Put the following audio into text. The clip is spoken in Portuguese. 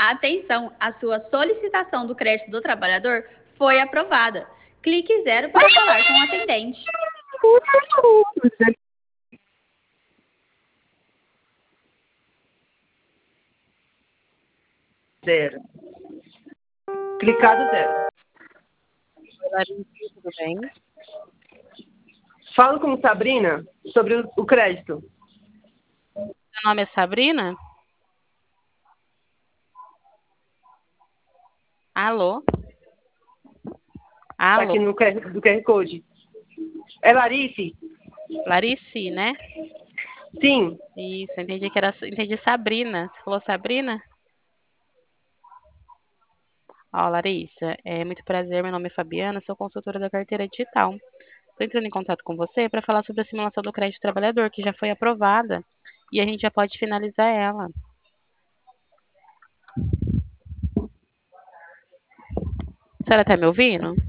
Atenção, a sua solicitação do crédito do trabalhador foi aprovada. Clique 0 para falar com o atendente. Zero. Clicado 0. Larissa, tudo bem? Falo com Sabrina sobre o crédito. Meu nome é Sabrina? Alô? Tá Alô? aqui no do QR Code. É Larice? Larice, né? Sim. Isso, entendi Sabrina. Você falou Sabrina? Ó, Larissa, é muito prazer, meu nome é Fabiana, sou consultora da carteira digital. Estou entrando em contato com você para falar sobre a simulação do crédito trabalhador, que já foi aprovada, e a gente já pode finalizar ela. A senhora está me ouvindo?